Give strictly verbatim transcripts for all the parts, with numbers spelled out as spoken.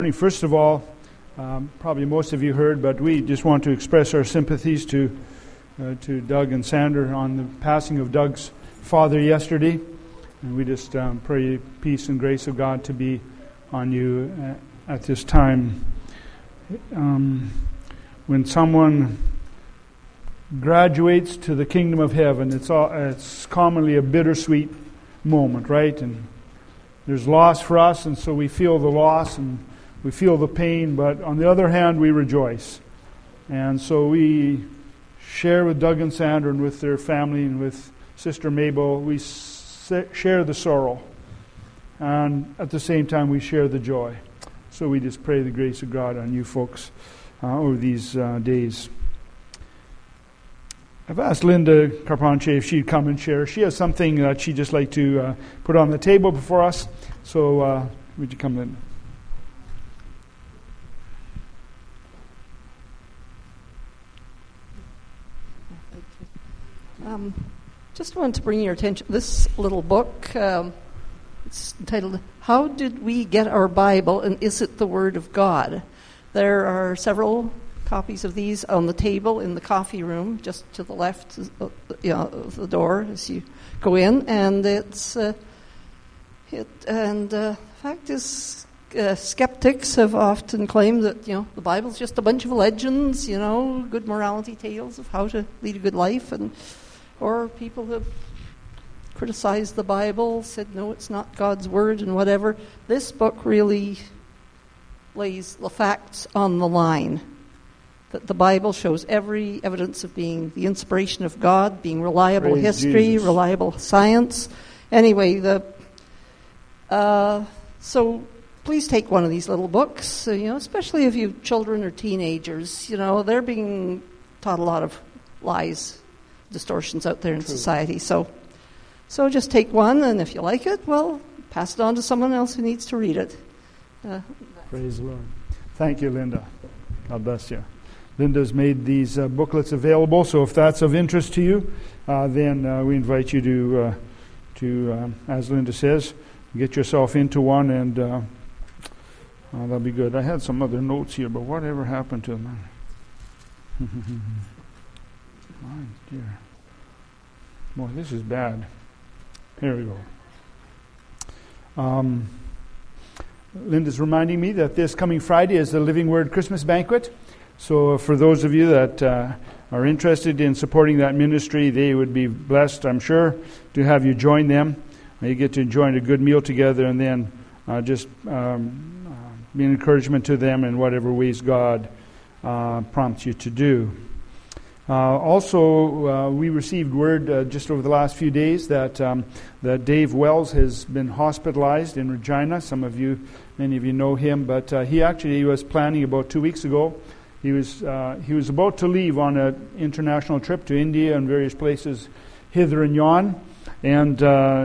First of all, um, probably most of you heard, but we just want to express our sympathies to uh, to Doug and Sandra on the passing of Doug's father yesterday. And we just um, pray peace and grace of God to be on you at, at this time. Um, when someone graduates to the kingdom of heaven, it's all, it's commonly a bittersweet moment, right? And there's loss for us, and so we feel the loss and we feel the pain, but on the other hand, we rejoice. And so we share with Doug and Sandra and with their family and with Sister Mabel, we share the sorrow. And at the same time, we share the joy. So we just pray the grace of God on you folks uh, over these uh, days. I've asked Linda Carpentier if she'd come and share. She has something that she'd just like to uh, put on the table before us. So uh, would you come in? Um, just wanted to bring your attention this little book. Um, it's entitled, How Did We Get Our Bible, and Is It the Word of God? There are several copies of these on the table in the coffee room, just to the left uh, you know, of the door as you go in. And it's uh, it and uh, the fact is, uh, skeptics have often claimed that you know the Bible's just a bunch of legends, you know, good morality tales of how to lead a good life, and or people have criticized the Bible, said no, it's not God's word and whatever. This book really lays the facts on the line. That the Bible shows every evidence of being the inspiration of God, being reliable Praise history, Jesus. reliable science. Anyway, the uh, so please take one of these little books. Uh, you know, especially if you have children or teenagers. You know, they're being taught a lot of lies, distortions out there in True. society. So, so just take one, and if you like it, well, pass it on to someone else who needs to read it. Uh, Praise the Lord. Thank you, Linda. God bless you. Linda's made these uh, booklets available, so if that's of interest to you, uh, then uh, we invite you to, uh, to um, as Linda says, get yourself into one, and uh, uh, that'll be good. I had some other notes here, but whatever happened to them? My dear. Boy, this is bad. Here we go. Um, Linda's reminding me that this coming Friday is the Living Word Christmas Banquet. So for those of you that uh, are interested in supporting that ministry, they would be blessed, I'm sure, to have you join them. You get to enjoy a good meal together, and then uh, just um, uh, be an encouragement to them in whatever ways God uh, prompts you to do. Uh, also, uh, we received word uh, just over the last few days that um, that Dave Wells has been hospitalized in Regina. Some of you, many of you know him, but uh, he actually was planning about two weeks ago. He was uh, he was about to leave on an international trip to India and various places hither and yon, and uh,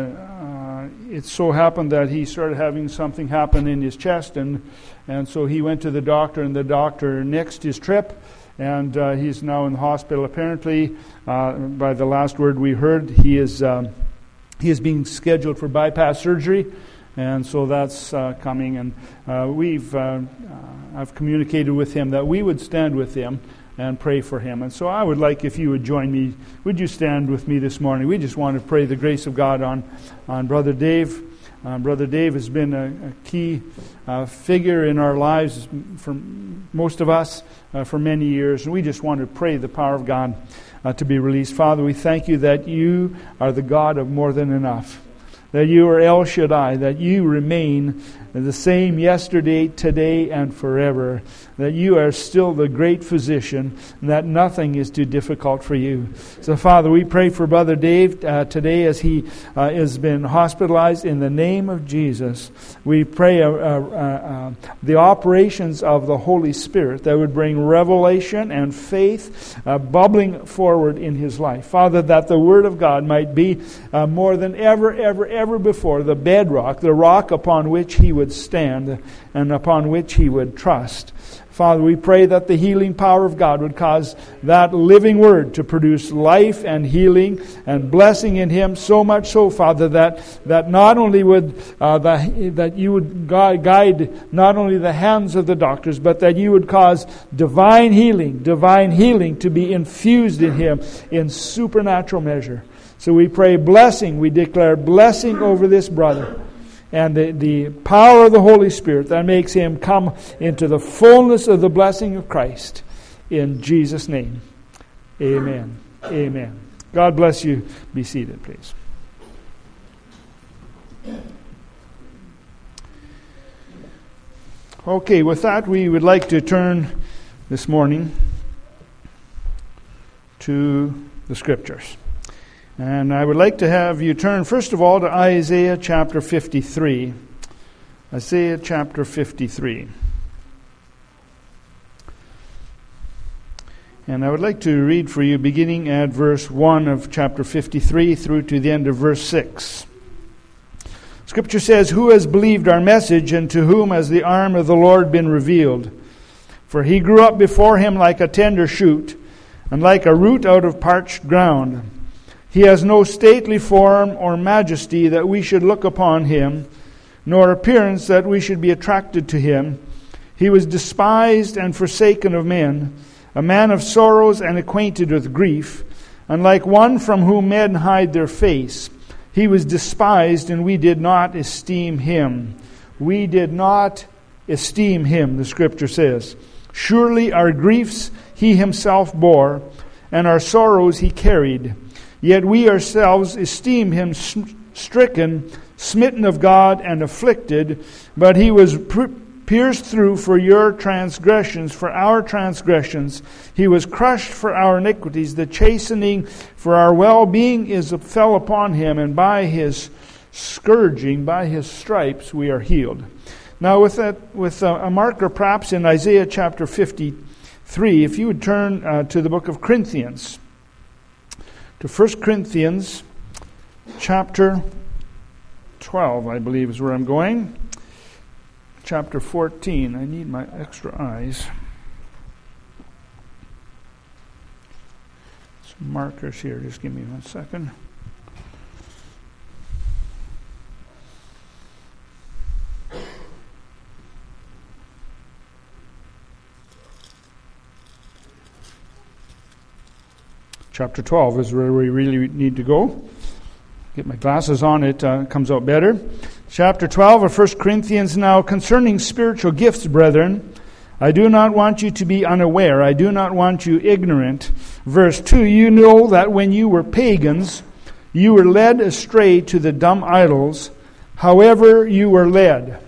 uh, it so happened that he started having something happen in his chest, and and so he went to the doctor, and the doctor nixed his trip. And uh, he's now in the hospital. Apparently, uh, by the last word we heard, he is um, he is being scheduled for bypass surgery, and so that's uh, coming. And uh, we've uh, uh, I've communicated with him that we would stand with him and pray for him. And so I would like if you would join me. Would you stand with me this morning? We just want to pray the grace of God on on Brother Dave. Uh, Brother Dave has been a, a key uh, figure in our lives for most of us uh, for many years, and we just want to pray the power of God uh, to be released. Father, we thank you that you are the God of more than enough, that you are El Shaddai, that you remain the same yesterday, today, and forever, that you are still the great physician, and that nothing is too difficult for you. So, Father, we pray for Brother Dave uh, today as he uh, has been hospitalized in the name of Jesus. We pray uh, uh, uh, the operations of the Holy Spirit that would bring revelation and faith uh, bubbling forward in his life. Father, that the Word of God might be uh, more than ever, ever, ever before the bedrock, the rock upon which he would stand and upon which he would trust. Father, we pray that the healing power of God would cause that living word to produce life and healing and blessing in him, so much so, Father, that, that not only would uh, the, that you would guide not only the hands of the doctors, but that you would cause divine healing, divine healing to be infused in him in supernatural measure. So we pray blessing, we declare blessing over this brother, and the, the power of the Holy Spirit that makes him come into the fullness of the blessing of Christ. In Jesus' name, amen. Amen. God bless you. Be seated, please. Okay, with that, we would like to turn this morning to the Scriptures. And I would like to have you turn, first of all, to Isaiah chapter fifty-three. Isaiah chapter fifty-three. And I would like to read for you beginning at verse one of chapter fifty-three through to the end of verse six. Scripture says, "Who has believed our message, and to whom has the arm of the Lord been revealed? For he grew up before him like a tender shoot, and like a root out of parched ground. He has no stately form or majesty that we should look upon him, nor appearance that we should be attracted to him. He was despised and forsaken of men, a man of sorrows and acquainted with grief, and like one from whom men hide their face. He was despised, and we did not esteem him." We did not esteem him, the Scripture says. "Surely our griefs he himself bore, and our sorrows he carried. Yet we ourselves esteem him stricken, smitten of God, and afflicted. But he was pierced through for your transgressions, for our transgressions. He was crushed for our iniquities. The chastening for our well-being is fell upon him, and by his scourging, by his stripes, we are healed." Now, with that, with a, a marker perhaps in Isaiah chapter fifty-three, if you would turn uh, to the book of Corinthians, to First Corinthians chapter twelve, I believe is where I'm going. Chapter fourteen. I need my extra eyes. Some markers here. Just give me one second. Chapter twelve is where we really need to go. Get my glasses on, it uh, comes out better. Chapter twelve of First Corinthians. "Now concerning spiritual gifts, brethren, I do not want you to be unaware. I do not want you ignorant." Verse two, "You know that when you were pagans, you were led astray to the dumb idols, however you were led."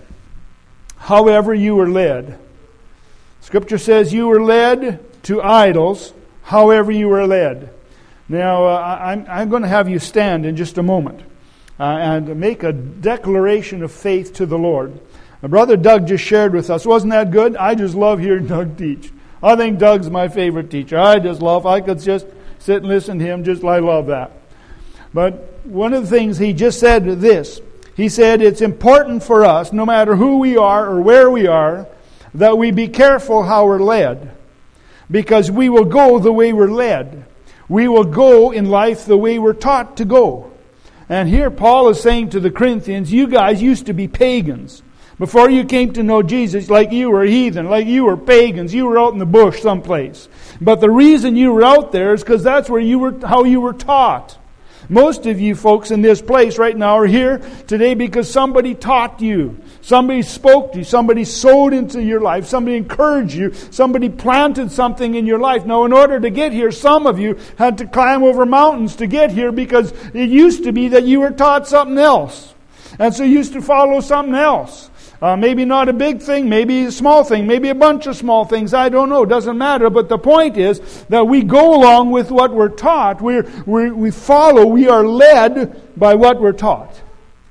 However you were led. Scripture says you were led to idols, however you were led. Now, uh, I'm, I'm going to have you stand in just a moment uh, and make a declaration of faith to the Lord. My brother Doug just shared with us. Wasn't that good? I just love hearing Doug teach. I think Doug's my favorite teacher. I just love, I could just sit and listen to him. Just, I love that. But one of the things he just said this. He said it's important for us, no matter who we are or where we are, that we be careful how we're led. Because we will go the way we're led. We will go in life the way we're taught to go. And here Paul is saying to the Corinthians, you guys used to be pagans. Before you came to know Jesus, like you were heathen, like you were pagans, you were out in the bush someplace. But the reason you were out there is because that's where you were, how you were taught. Most of you folks in this place right now are here today because somebody taught you. Somebody spoke to you. Somebody sowed into your life. Somebody encouraged you. Somebody planted something in your life. Now, in order to get here, some of you had to climb over mountains to get here because it used to be that you were taught something else. And so you used to follow something else. Uh, maybe not a big thing, maybe a small thing, maybe a bunch of small things. I don't know. Doesn't matter. But the point is that we go along with what we're taught. We're, we we follow. We are led by what we're taught.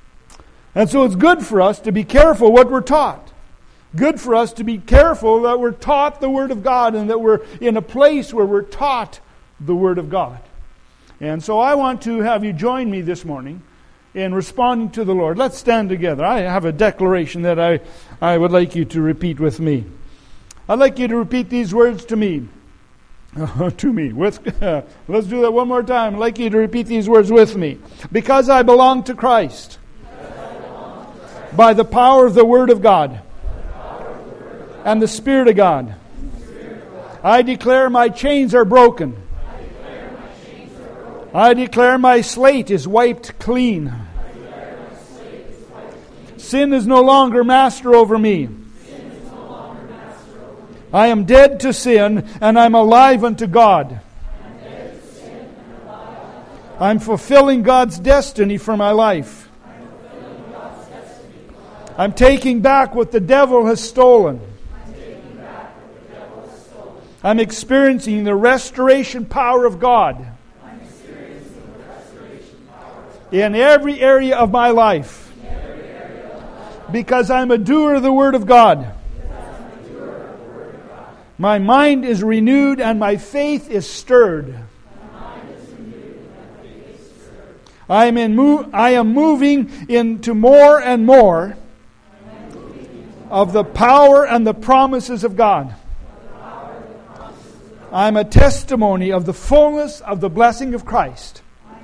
And so it's good for us to be careful what we're taught. Good for us to be careful that we're taught the Word of God and that we're in a place where we're taught the Word of God. And so I want to have you join me this morning in responding to the Lord. Let's stand together. I have a declaration that I, I would like you to repeat with me. I'd like you to repeat these words to me. to me. With, uh, let's do that one more time. I'd like you to repeat these words with me. Because I belong to Christ, belong to Christ. by the power of the Word of God, and the Spirit of God, I declare my chains are broken. I declare my slate is wiped clean. Sin is no longer master over me. I am dead to sin, and I'm alive unto God. I'm fulfilling God's destiny for my life. I'm taking back what the devil has stolen. I'm experiencing the restoration power of God in every area of my life, because I'm a doer of the Word of God. My mind is renewed and my faith is stirred. I am in mo- I am moving into more and more of the power and the promises of God. I'm a testimony of the fullness of the blessing of Christ.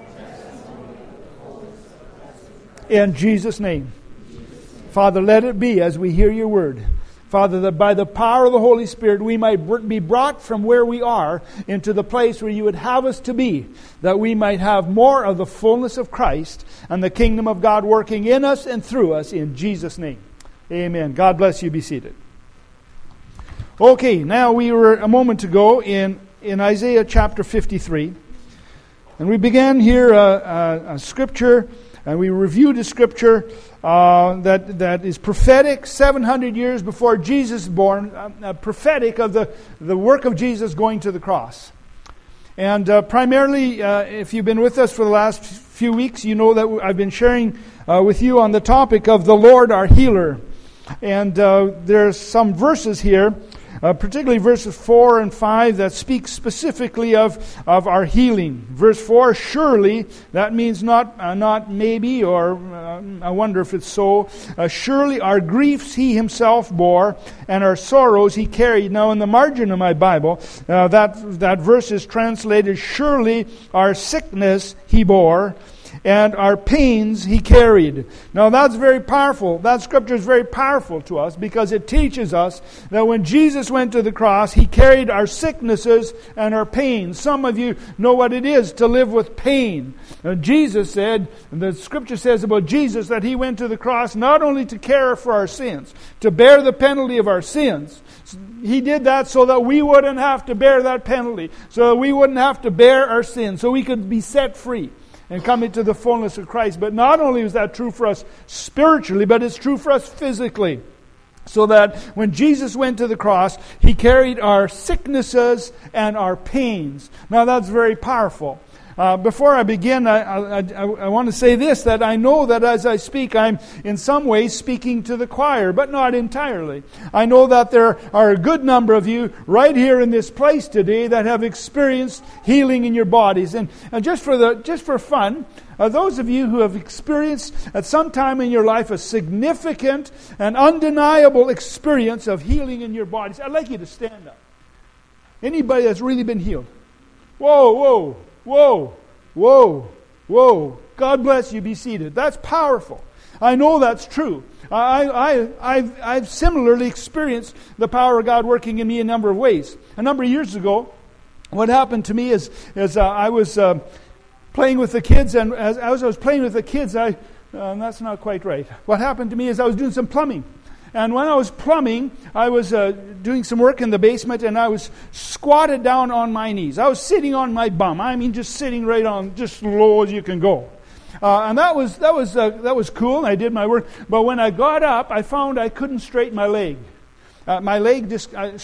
In Jesus' name. Father, let it be as we hear your word. Father, that by the power of the Holy Spirit we might be brought from where we are into the place where you would have us to be, that we might have more of the fullness of Christ and the kingdom of God working in us and through us in Jesus' name. Amen. God bless you. Be seated. Okay, now we were a moment ago in, in Isaiah chapter fifty-three, and we began here a, a, a scripture, and we reviewed a scripture uh, that that is prophetic, seven hundred years before Jesus is born, uh, uh, prophetic of the, the work of Jesus going to the cross. And uh, primarily, uh, if you've been with us for the last few weeks, you know that I've been sharing uh, with you on the topic of the Lord our healer. And uh, there's some verses here, Uh, particularly verses four and five, that speak specifically of, of our healing. Verse four, surely, that means not uh, not maybe, or uh, I wonder if it's so. Uh, surely our griefs he himself bore, and our sorrows he carried. Now in the margin of my Bible, uh, that, that verse is translated, surely our sickness he bore, and our pains he carried. Now that's very powerful. That scripture is very powerful to us because it teaches us that when Jesus went to the cross, he carried our sicknesses and our pains. Some of you know what it is to live with pain. Now, Jesus said, the scripture says about Jesus that he went to the cross not only to care for our sins, to bear the penalty of our sins. He did that so that we wouldn't have to bear that penalty, so that we wouldn't have to bear our sins, so we could be set free and come into the fullness of Christ. But not only is that true for us spiritually, but it's true for us physically. So that when Jesus went to the cross, he carried our sicknesses and our pains. Now that's very powerful. Uh, before I begin, I, I, I, I want to say this, that I know that as I speak, I'm in some ways speaking to the choir, but not entirely. I know that there are a good number of you right here in this place today that have experienced healing in your bodies. And, and just for the just for fun, uh, those of you who have experienced at some time in your life a significant and undeniable experience of healing in your bodies, I'd like you to stand up. Anybody that's really been healed? Whoa, whoa. Whoa, whoa, whoa. God bless you. Be seated. That's powerful. I know that's true. I, I, I've, I've similarly experienced the power of God working in me a number of ways. A number of years ago, what happened to me is, is uh, I was uh, playing with the kids, and as, as I was playing with the kids, I uh, that's not quite right. What happened to me is I was doing some plumbing. And when I was plumbing, I was uh, doing some work in the basement, and I was squatted down on my knees. I was sitting on my bum. I mean, just sitting right on, just low as you can go. Uh, and that was that was uh, that was cool. I did my work, but when I got up, I found I couldn't straighten my leg. Uh, my leg just uh,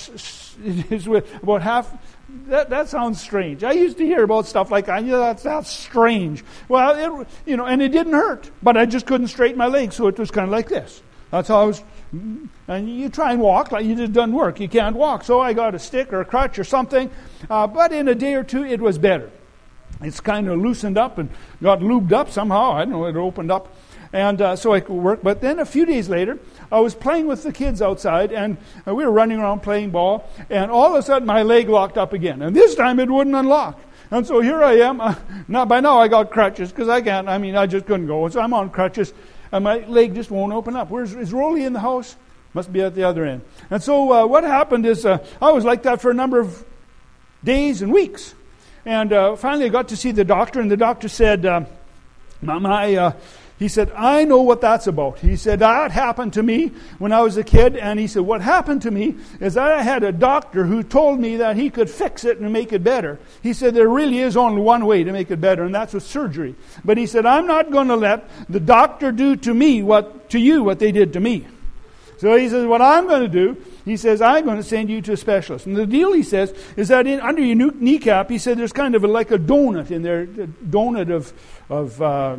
is about half. That that sounds strange. I used to hear about stuff like that. Yeah, that's that's strange. Well, it, you know, and it didn't hurt, but I just couldn't straighten my leg, so it was kind of like this. That's how I was. And you try and walk, like it just doesn't work. You can't walk. So I got a stick or a crutch or something. Uh, but in a day or two, it was better. It's kind of loosened up and got lubed up somehow. I don't know, it opened up. And uh, so I could work. But then a few days later, I was playing with the kids outside, and uh, we were running around playing ball, and all of a sudden my leg locked up again. And this time it wouldn't unlock. And so here I am. Uh, now by now I got crutches, because I can't, I mean, I just couldn't go. So I'm on crutches, and my leg just won't open up. Where's is Rolly in the house? Must be at the other end. And so uh, what happened is uh, I was like that for a number of days and weeks. And uh, finally I got to see the doctor, and the doctor said, uh, my, my uh, he said, I know what that's about. He said, that happened to me when I was a kid. And he said, what happened to me is that I had a doctor who told me that he could fix it and make it better. He said, there really is only one way to make it better, and that's with surgery. But he said, I'm not going to let the doctor do to me what to you what they did to me. So he says, what I'm going to do, he says, I'm going to send you to a specialist. And the deal, he says, is that in, under your kneecap, he said, there's kind of a, like a donut in there, a donut of, of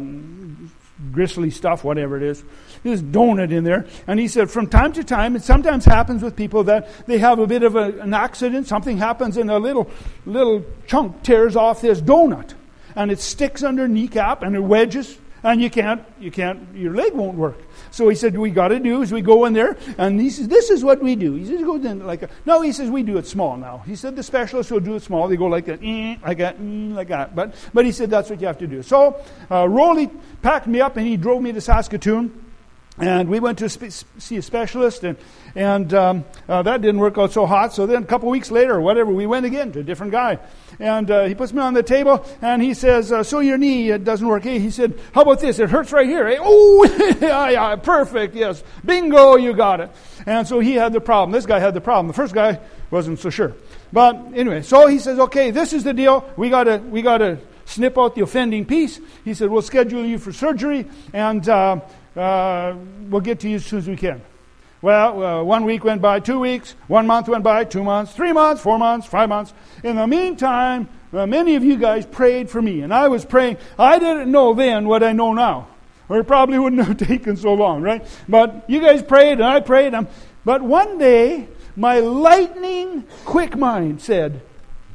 um, gristly stuff, whatever it is. There's donut in there. And he said, from time to time, it sometimes happens with people that they have a bit of a, an accident. Something happens and a little, little chunk tears off this donut. And it sticks under kneecap and it wedges. And you can't, you can't, your leg won't work. So he said, we got to do is we go in there, and he says, this is what we do. He says, go in like a, no, he says, we do it small now. He said, the specialists will do it small. They go like that, eh, like that, mm, like that. But, but he said, that's what you have to do. So uh, Rolly packed me up, and he drove me to Saskatoon. And we went to spe- see a specialist, and and um, uh, that didn't work out so hot. So then a couple of weeks later, or whatever, we went again to a different guy. And uh, he puts me on the table, and he says, uh, so your knee, it doesn't work. Hey, he said, how about this? It hurts right here. Hey, oh, yeah, yeah, perfect, yes. Bingo, you got it. And so he had the problem. This guy had the problem. The first guy wasn't so sure. But anyway, so he says, okay, this is the deal. We got to we got to snip out the offending piece. He said, we'll schedule you for surgery, and Uh, Uh, we'll get to you as soon as we can. Well, uh, one week went by, two weeks, one month went by, two months, three months, four months, five months. In the meantime, uh, many of you guys prayed for me, and I was praying. I didn't know then what I know now, or it probably wouldn't have taken so long, right? But you guys prayed, and I prayed. Um, but one day, my lightning quick mind said,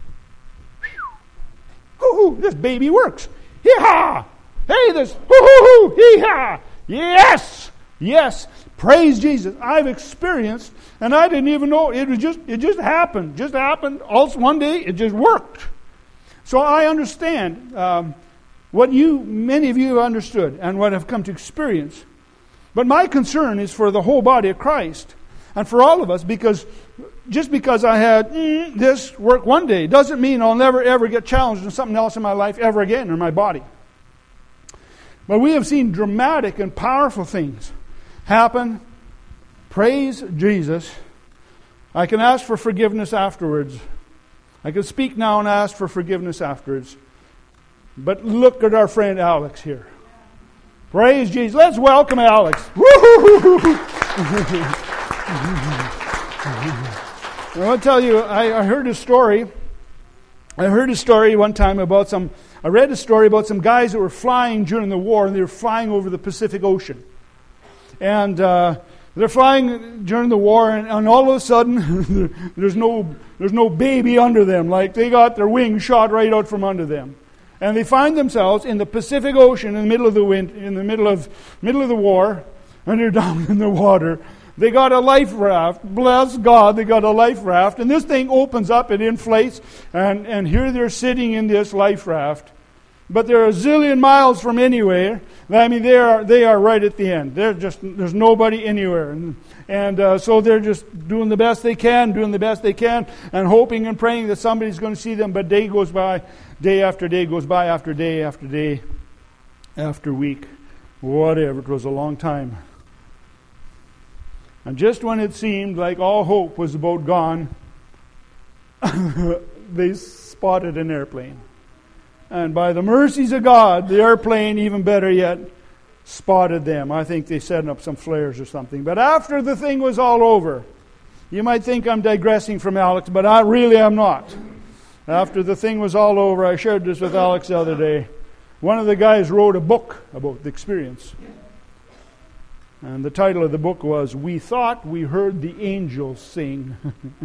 hoo-hoo, this baby works. Hee-haw! Hey, this, hoo-hoo-hoo, hee-haw! Yes, yes, praise Jesus. I've experienced, and I didn't even know, it was just, it just happened, just happened. Also one day, it just worked. So I understand um, what you, many of you have understood, and what have come to experience. But my concern is for the whole body of Christ, and for all of us, because just because I had mm, this work one day, doesn't mean I'll never ever get challenged in something else in my life ever again, in my body. But we have seen dramatic and powerful things happen. Praise Jesus. I can ask for forgiveness afterwards. I can speak now and ask for forgiveness afterwards. But look at our friend Alex here. Praise Jesus. Let's welcome Alex. I want to tell you, I, I heard a story. I heard a story one time about some, I read a story about some guys that were flying during the war, and they were flying over the Pacific Ocean. And uh, they're flying during the war, and, and all of a sudden, there's no there's no baby under them. Like, they got their wings shot right out from under them. And they find themselves in the Pacific Ocean in the middle of the wind, in the middle of middle of the war, and they're down in the water. They got a life raft. Bless God, they got a life raft. And this thing opens up, it inflates, and, and here they're sitting in this life raft. But they're a zillion miles from anywhere. I mean, they are they are right at the end. They're just there's nobody anywhere, and and uh, so they're just doing the best they can, doing the best they can, and hoping and praying that somebody's going to see them. But day goes by, day after day goes by, after day after day, after week, whatever. It was a long time. And just when it seemed like all hope was about gone, they spotted an airplane. And by the mercies of God, the airplane, even better yet, spotted them. I think they set up some flares or something. But after the thing was all over, you might think I'm digressing from Alex, but I really am not. After the thing was all over, I shared this with Alex the other day. One of the guys wrote a book about the experience. And the title of the book was, We Thought We Heard the Angels Sing.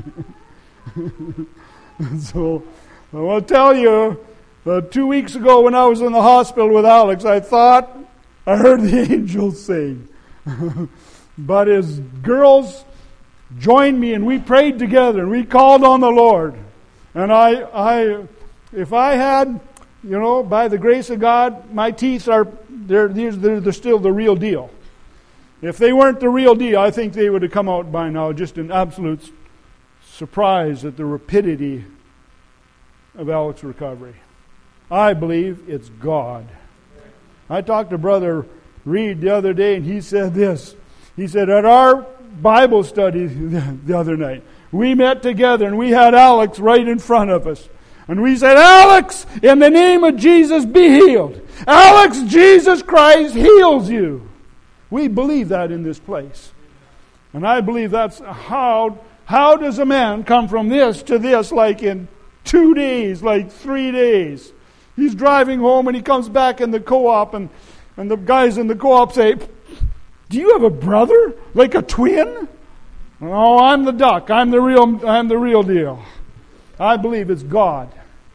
So, I want to tell you, uh, two weeks ago when I was in the hospital with Alex, I thought I heard the angels sing. But his girls joined me and we prayed together and we called on the Lord. And I, I, if I had, you know, by the grace of God, my teeth are, they're, they're, they're still the real deal. If they weren't the real deal, I think they would have come out by now just in absolute surprise at the rapidity of Alex's recovery. I believe it's God. I talked to Brother Reed the other day and he said this. He said, at our Bible study the other night, we met together and we had Alex right in front of us. And we said, Alex, in the name of Jesus, be healed. Alex, Jesus Christ heals you. We believe that in this place. And I believe that's how, how does a man come from this to this like in two days, like three days? He's driving home and he comes back in the co-op and, and the guys in the co-op say, do you have a brother? Like a twin? Oh, I'm the duck. I'm the real, I'm the real deal. I believe it's God.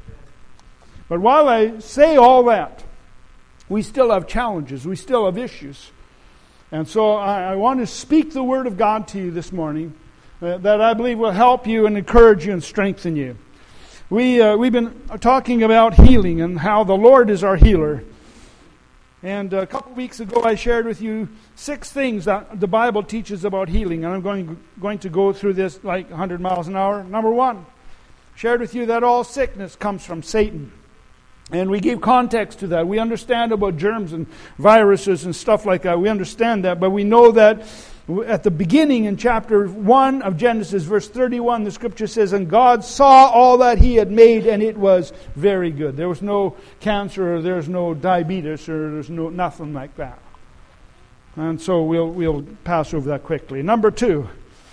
But while I say all that, we still have challenges. We still have issues. And so I, I want to speak the Word of God to you this morning uh, that I believe will help you and encourage you and strengthen you. We, uh, we've been talking about healing and how the Lord is our healer. And a couple of weeks ago I shared with you six things that the Bible teaches about healing. And I'm going, going to go through this like one hundred miles an hour. Number one, shared with you that all sickness comes from Satan. And we gave context to that. We understand about germs and viruses and stuff like that. We understand that. But we know that at the beginning in chapter one of Genesis, verse thirty-one, the scripture says, and God saw all that he had made, and it was very good. There was no cancer, or there's no diabetes, or there's no nothing like that. And so we'll we'll pass over that quickly. Number two,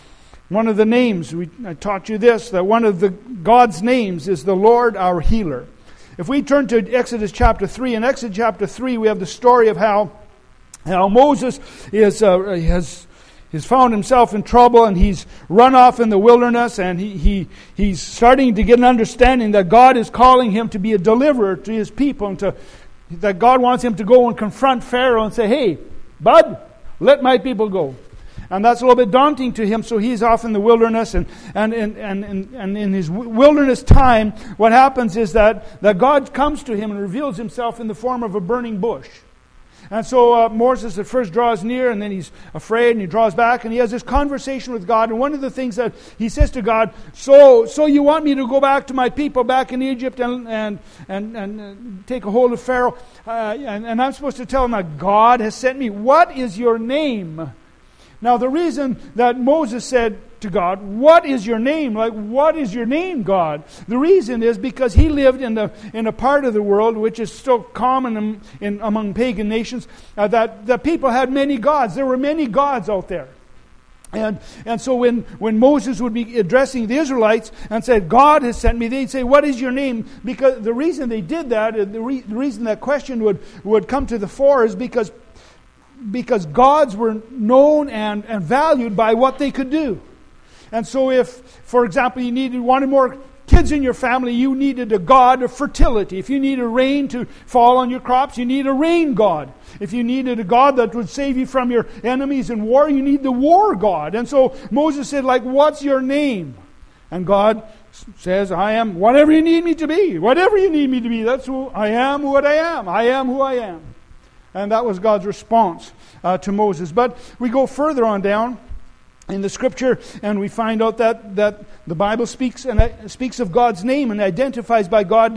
one of the names, we, I taught you this, that one of the God's names is the Lord our healer. If we turn to Exodus chapter three, in Exodus chapter three we have the story of how, how Moses is uh, has, has found himself in trouble and he's run off in the wilderness and he, he he's starting to get an understanding that God is calling him to be a deliverer to his people and to, that God wants him to go and confront Pharaoh and say, hey, bud, let my people go. And that's a little bit daunting to him, so he's off in the wilderness. And, and, and, and, and in his wilderness time, what happens is that, that God comes to him and reveals himself in the form of a burning bush. And so uh, Moses at first draws near, and then he's afraid, and he draws back, and he has this conversation with God. And one of the things that he says to God, so so you want me to go back to my people back in Egypt and and and, and uh, take a hold of Pharaoh? Uh, and, and I'm supposed to tell him that God has sent me. What is your name? Now, the reason that Moses said to God, what is your name? Like, what is your name, God? The reason is because he lived in the in a part of the world which is still common in, in, among pagan nations, uh, that, that people had many gods. There were many gods out there. And and so when, when Moses would be addressing the Israelites and said, God has sent me, they'd say, what is your name? Because the reason they did that, the, re, the reason that question would, would come to the fore is because Because gods were known and, and valued by what they could do. And so if, for example, you needed wanted more kids in your family, you needed a god of fertility. If you needed rain to fall on your crops, you need a rain god. If you needed a god that would save you from your enemies in war, you need the war god. And so Moses said, like, what's your name? And God says, I am whatever you need me to be. Whatever you need me to be. That's who I am, what I am. I am who I am. And that was God's response uh, to Moses. But we go further on down in the Scripture, and we find out that, that the Bible speaks and uh, speaks of God's name and identifies by God,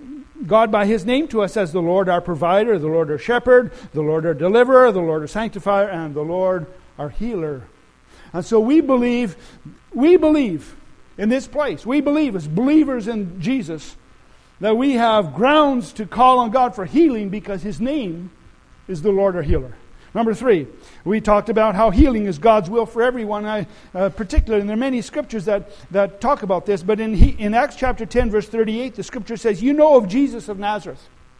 God by His name to us as the Lord our provider, the Lord our shepherd, the Lord our deliverer, the Lord our sanctifier, and the Lord our healer. And so we believe, we believe in this place, we believe as believers in Jesus, that we have grounds to call on God for healing because His name is the Lord our healer. Number three, we talked about how healing is God's will for everyone. I, uh, particularly, and there are many scriptures that, that talk about this, but in, he, in Acts chapter ten, verse thirty-eight, the scripture says, you know of Jesus of Nazareth,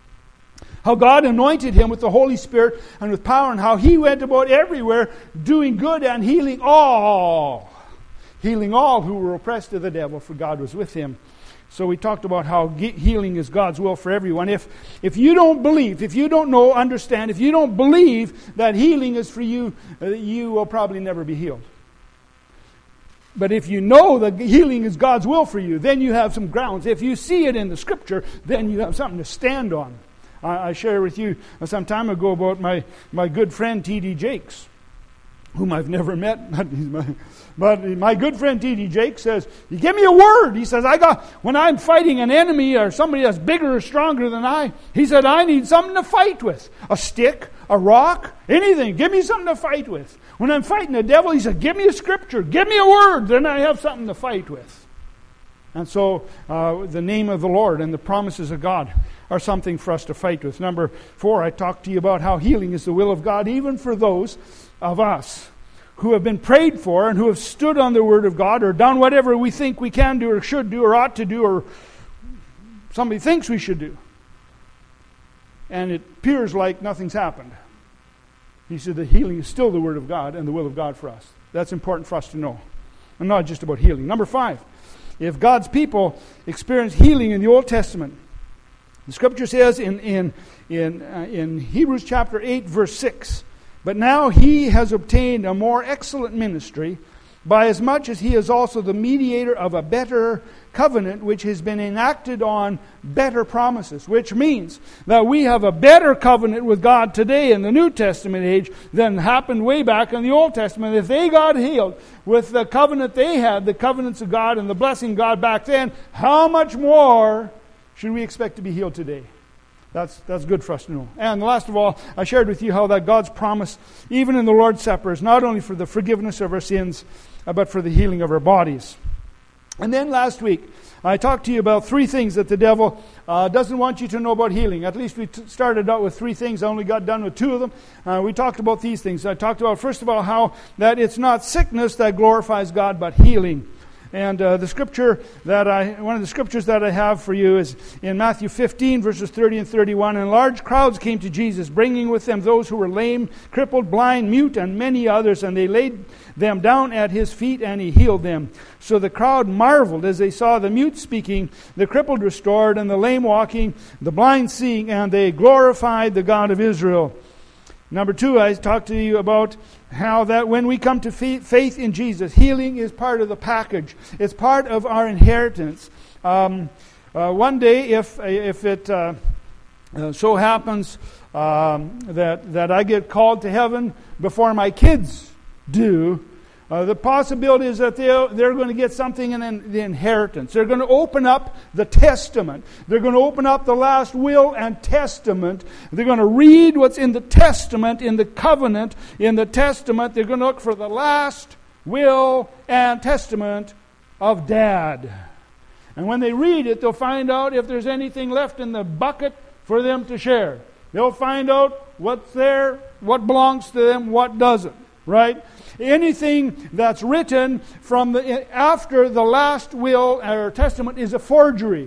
how God anointed him with the Holy Spirit and with power, and how he went about everywhere doing good and healing all, healing all who were oppressed of the devil, for God was with him. So we talked about how healing is God's will for everyone. If if you don't believe, if you don't know, understand, if you don't believe that healing is for you, uh, you will probably never be healed. But if you know that healing is God's will for you, then you have some grounds. If you see it in the Scripture, then you have something to stand on. I, I shared with you some time ago about my, my good friend T D Jakes, whom I've never met. But, he's my, but my good friend T D Jakes says, "You give me a word." He says, "I got when I'm fighting an enemy or somebody that's bigger or stronger than I," he said, "I need something to fight with. A stick, a rock, anything. Give me something to fight with. When I'm fighting the devil," he said, "give me a scripture. Give me a word. Then I have something to fight with." And so uh, the name of the Lord and the promises of God are something for us to fight with. Number four, I talked to you about how healing is the will of God, even for those of us who have been prayed for and who have stood on the Word of God or done whatever we think we can do or should do or ought to do or somebody thinks we should do. And it appears like nothing's happened. He said that healing is still the Word of God and the will of God for us. That's important for us to know. And not just about healing. Number five, if God's people experience healing in the Old Testament, the Scripture says in, in, in, uh, in Hebrews chapter eight, verse six, "But now he has obtained a more excellent ministry, by as much as he is also the mediator of a better covenant, which has been enacted on better promises." Which means that we have a better covenant with God today in the New Testament age than happened way back in the Old Testament. If they got healed with the covenant they had, the covenants of God and the blessing of God back then, how much more should we expect to be healed today? That's that's good for us to know. And last of all, I shared with you how that God's promise, even in the Lord's Supper, is not only for the forgiveness of our sins, uh, but for the healing of our bodies. And then last week, I talked to you about three things that the devil uh, doesn't want you to know about healing. At least we t- started out with three things. I only got done with two of them. Uh, we talked about these things. I talked about, first of all, how that it's not sickness that glorifies God, but healing. And uh, the scripture that I, one of the scriptures that I have for you is in Matthew fifteen, verses thirty and thirty-one. "And large crowds came to Jesus, bringing with them those who were lame, crippled, blind, mute, and many others. And they laid them down at his feet, and he healed them. So the crowd marveled as they saw the mute speaking, the crippled restored, and the lame walking, the blind seeing, and they glorified the God of Israel." Number two, I talked to you about how that when we come to faith in Jesus, healing is part of the package. It's part of our inheritance. Um, uh, one day, if if it uh, uh, so happens um, that that I get called to heaven before my kids do, Uh, the possibility is that they're, they're going to get something in the inheritance. They're going to open up the testament. They're going to open up the last will and testament. They're going to read what's in the testament, in the covenant, in the testament. They're going to look for the last will and testament of Dad. And when they read it, they'll find out if there's anything left in the bucket for them to share. They'll find out what's there, what belongs to them, what doesn't. Right? Anything that's written from the after the last will or testament is a forgery.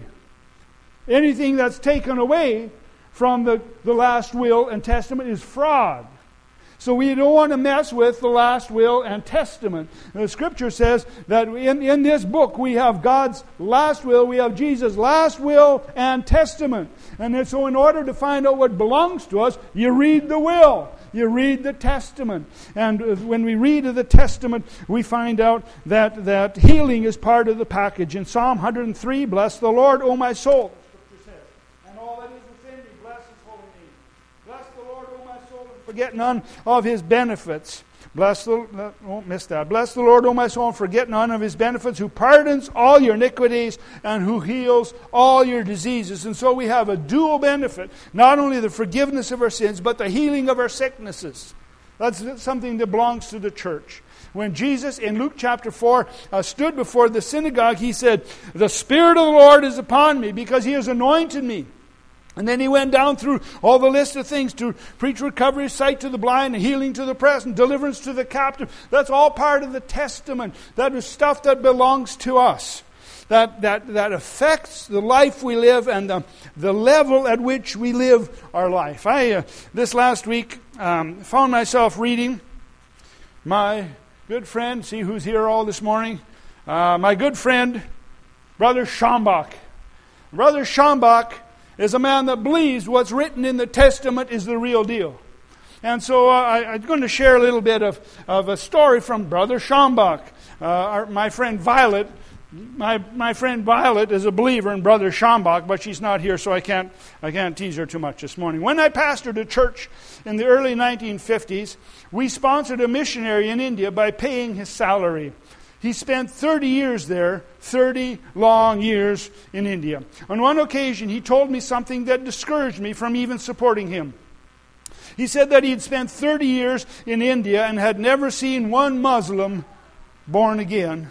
Anything that's taken away from the, the last will and testament is fraud. So we don't want to mess with the last will and testament. The Scripture says that in, in this book we have God's last will, we have Jesus' last will and testament. And so in order to find out what belongs to us, you read the will. You read the testament. And when we read the testament, we find out that, that healing is part of the package. In Psalm one oh three, "Bless the Lord, O my soul," the Scripture says, "and all that is within me, bless His holy name. Bless the Lord, O my soul, and forget none of His benefits." Bless the, don't miss that. "Bless the Lord, O my soul, and forget none of His benefits, who pardons all your iniquities and who heals all your diseases." And so we have a dual benefit, not only the forgiveness of our sins, but the healing of our sicknesses. That's something that belongs to the church. When Jesus, in Luke chapter four, uh, stood before the synagogue, He said, "The Spirit of the Lord is upon me, because He has anointed me." And then He went down through all the list of things to preach recovery, sight to the blind, and healing to the oppressed, and deliverance to the captive. That's all part of the testament. That is stuff that belongs to us. That that that affects the life we live and the, the level at which we live our life. I uh, this last week um, found myself reading my good friend, see who's here all this morning, uh, my good friend, Brother Schambach. Brother Schambach is a man that believes what's written in the Testament is the real deal. And so uh, I, I'm going to share a little bit of, of a story from Brother Schambach. Uh, our, my friend Violet, my my friend Violet is a believer in Brother Schambach, but she's not here, so I can't I can't tease her too much this morning. When I pastored a church in the early nineteen fifties, we sponsored a missionary in India by paying his salary. He spent thirty years there, thirty long years in India. On one occasion, he told me something that discouraged me from even supporting him. He said that he had spent thirty years in India and had never seen one Muslim born again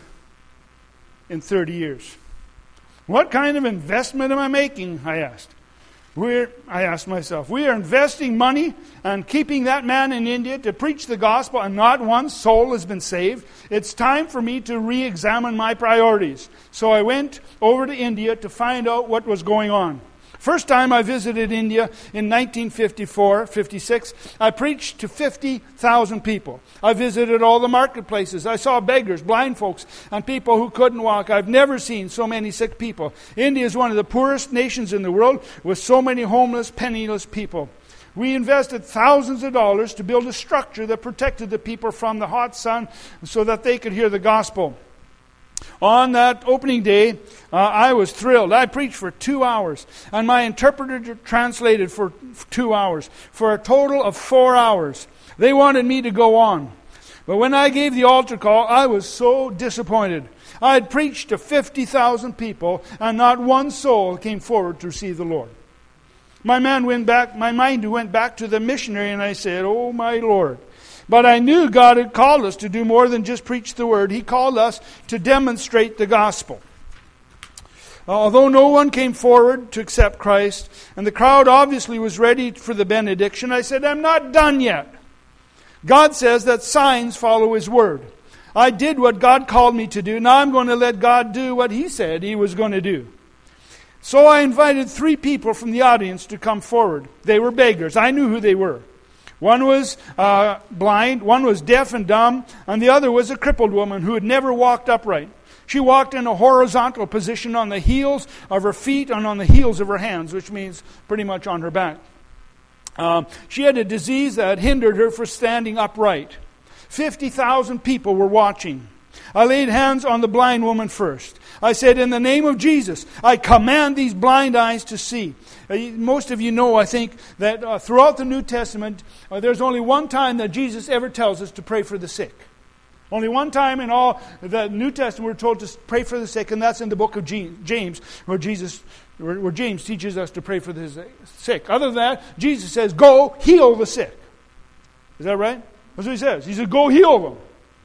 in thirty years. What kind of investment am I making? I asked. We're, I asked myself, we are investing money and keeping that man in India to preach the gospel and not one soul has been saved. It's time for me to re-examine my priorities. So I went over to India to find out what was going on. First time I visited India in nineteen fifty-four, fifty-six, I preached to fifty thousand people. I visited all the marketplaces. I saw beggars, blind folks, and people who couldn't walk. I've never seen so many sick people. India is one of the poorest nations in the world with so many homeless, penniless people. We invested thousands of dollars to build a structure that protected the people from the hot sun so that they could hear the gospel. On that opening day, uh, I was thrilled. I preached for two hours, and my interpreter translated for two hours, for a total of four hours. They wanted me to go on. But when I gave the altar call, I was so disappointed. I had preached to fifty thousand people, and not one soul came forward to receive the Lord. My man went back. My mind went back to the missionary, and I said, "Oh, my Lord." But I knew God had called us to do more than just preach the word. He called us to demonstrate the gospel. Although no one came forward to accept Christ, and the crowd obviously was ready for the benediction, I said, I'm not done yet. God says that signs follow His word. I did what God called me to do. Now I'm going to let God do what He said He was going to do. So I invited three people from the audience to come forward. They were beggars. I knew who they were. One was uh, blind, one was deaf and dumb, and the other was a crippled woman who had never walked upright. She walked in a horizontal position on the heels of her feet and on the heels of her hands, which means pretty much on her back. Um, she had a disease that hindered her from standing upright. fifty thousand people were watching. I laid hands on the blind woman first. I said, in the name of Jesus, I command these blind eyes to see. Uh, most of you know, I think, that uh, throughout the New Testament, uh, there's only one time that Jesus ever tells us to pray for the sick. Only one time in all the New Testament we're told to pray for the sick, and that's in the book of James, where Jesus, where, where James teaches us to pray for the sick. Other than that, Jesus says, go heal the sick. Is that right? That's what He says. He says, go heal them.